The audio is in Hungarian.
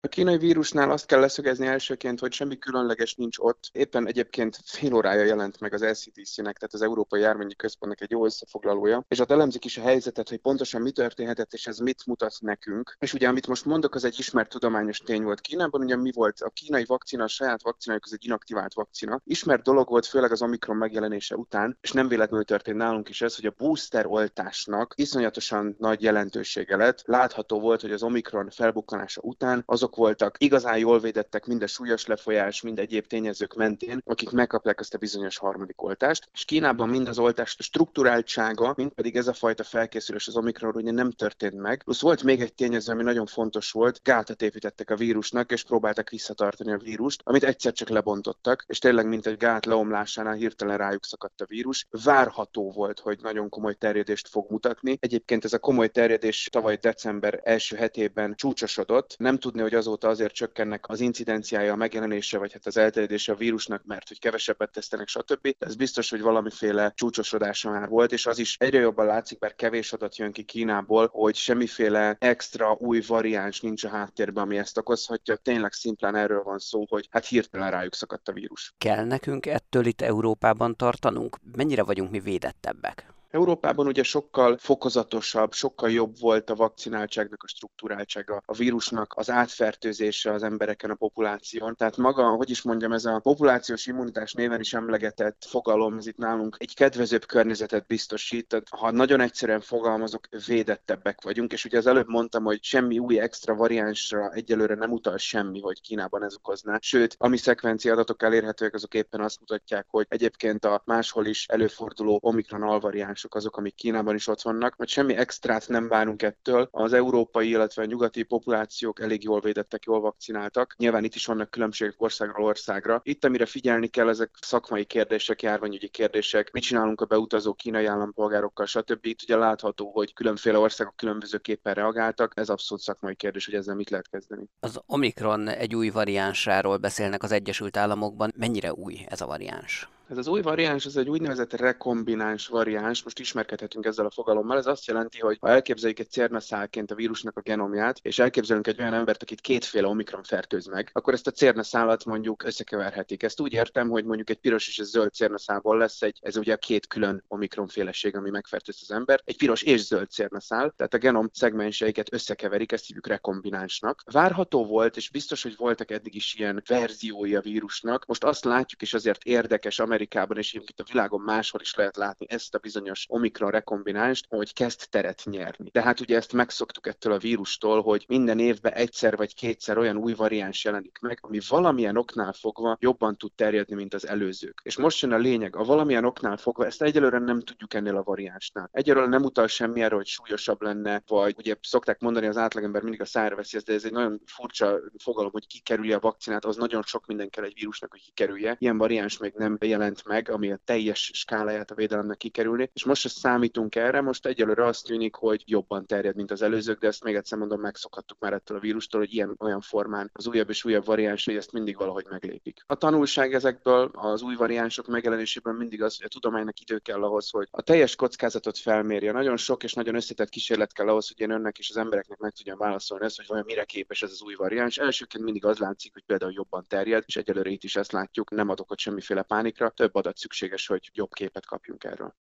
A kínai vírusnál azt kell leszögezni elsőként, hogy semmi különleges nincs ott. Éppen egyébként fél órája jelent meg az LCDC-nek, tehát az Európai Járványi Központnak egy jó összefoglalója, és ott elemzik is a helyzetet, hogy pontosan mi történhetett, és ez mit mutat nekünk. És ugye, amit most mondok, az egy ismert tudományos tény volt Kínában, ugye mi volt? A kínai vakcina, a saját vakcinájuk, az egy inaktivált vakcina. Ismert dolog volt, főleg az Omikron megjelenése után, és nem véletlenül történt nálunk is ez, hogy a booster oltásnak iszonyatosan nagy jelentősége lett. Látható volt, hogy az Omikron felbukkanása után azok voltak igazán jól védettek mind a súlyos lefolyás, mind egyéb tényezők mentén, akik megkapják ezt a bizonyos harmadik oltást. És Kínában mind az oltás strukturáltsága, mind pedig ez a fajta felkészülés az Omikronra ugye nem történt meg. Plusz volt még egy tényező, ami nagyon fontos volt, gátat építettek a vírusnak, és próbáltak visszatartani a vírust, amit egyszer csak lebontottak, és tényleg mint egy gát leomlásánál hirtelen rájuk szakadt a vírus. Várható volt, hogy nagyon komoly terjedést fog mutatni. Egyébként ez a komoly terjedés tavaly december első hetében csúcsosodott. Nem tudni, hogy azóta azért csökkennek az incidenciája, a megjelenése, vagy hát az elterjedése a vírusnak, mert hogy kevesebbet tesztenek, stb. De ez biztos, hogy valamiféle csúcsosodása már volt, és az is egyre jobban látszik, bár kevés adat jön ki Kínából, hogy semmiféle extra új variáns nincs a háttérben, ami ezt okozhatja. Tényleg szimplán erről van szó, hogy hát hirtelen rájuk szakadt a vírus. Kell nekünk ettől itt Európában tartanunk? Mennyire vagyunk mi védettebbek? Európában ugye sokkal fokozatosabb, sokkal jobb volt a vakcináltságnak a struktúráltsága, a vírusnak az átfertőzése az embereken, a populáción. Tehát maga, hogy is mondjam, ez a populációs immunitás néven is emlegetett fogalom, ez itt nálunk egy kedvezőbb környezetet biztosít. Tehát, ha nagyon egyszerűen fogalmazok, védettebbek vagyunk, és ugye az előbb mondtam, hogy semmi új extra variánsra egyelőre nem utal semmi, hogy Kínában ez okozná. Sőt, ami szekvencia adatok elérhetőek, azok éppen azt mutatják, hogy egyébként a máshol is előforduló Omikron alvariáns azok, amik Kínában is ott vannak, hogy semmi extrát nem várunk ettől. Az európai, illetve a nyugati populációk elég jól védettek, jól vakcináltak. Nyilván itt is vannak különbségek országról országra. Itt, amire figyelni kell, ezek szakmai kérdések, járványügyi kérdések. Mit csinálunk a beutazó kínai állampolgárokkal, stb. Itt ugye látható, hogy különféle országok különbözőképpen reagáltak. Ez abszolút szakmai kérdés, hogy ezzel mit lehet kezdeni. Az Omikron egy új variánsáról beszélnek az Egyesült Államokban. Mennyire új ez a variáns? Ez az új variáns, ez egy úgynevezett rekombináns variáns, most ismerkedhetünk ezzel a fogalommal, ez azt jelenti, hogy ha elképzeljük egy cérnaszálként a vírusnak a genomját, és elképzelünk egy olyan embert, akit kétféle omikron fertőz meg, akkor ezt a cérnaszálat mondjuk összekeverhetik. Ezt úgy értem, hogy mondjuk egy piros és egy zöld cérnaszálból lesz ez ugye a két külön omikron féleség, ami megfertőz az ember, egy piros és zöld cérnaszál, tehát a genom szegmenseiket összekeverik, ezt hívjuk rekombinánsnak. Várható volt, és biztos, hogy voltak eddig is ilyen verziói a vírusnak. Most azt látjuk, és azért érdekes, Amerikában és egyébként a világon máshol is lehet látni ezt a bizonyos omikron rekombinást, hogy kezd teret nyerni. Tehát ugye ezt megszoktuk ettől a vírustól, hogy minden évben egyszer vagy kétszer olyan új variáns jelenik meg, ami valamilyen oknál fogva jobban tud terjedni, mint az előzők. És most jön a lényeg, a valamilyen oknál fogva, ezt egyelőre nem tudjuk ennél a variánsnál. Egyelőre nem utal semmi arra, hogy súlyosabb lenne, vagy ugye szokták mondani, az átlagember mindig a szájra veszi ezt, de ez egy nagyon furcsa fogalom, hogy kikerülje a vakcinát, az nagyon sok minden kell egy vírusnak, hogy kikerülje. Ilyen variáns még nem jelent meg, ami a teljes skáláját a védelemnek kikerülni, és most számítunk erre, most egyelőre azt tűnik, hogy jobban terjed, mint az előzők, de ezt még egyszer mondom, megszokhattuk már ettől a vírustól, hogy ilyen olyan formán az újabb és újabb variánsai ezt mindig valahogy meglépik. A tanulság ezekből, az új variánsok megjelenésében mindig az, hogy a tudománynak idő kell ahhoz, hogy a teljes kockázatot felmérje. Nagyon sok és nagyon összetett kísérlet kell ahhoz, hogy én önnek és az embereknek meg tudjam válaszolni ezt, hogy vajon mire képes ez az új variáns. Elsőként mindig az látszik, hogy például jobban terjed, és egyelőre itt is ezt látjuk, nem ad okot semmiféle pánikra. Több adat szükséges, hogy jobb képet kapjunk erről.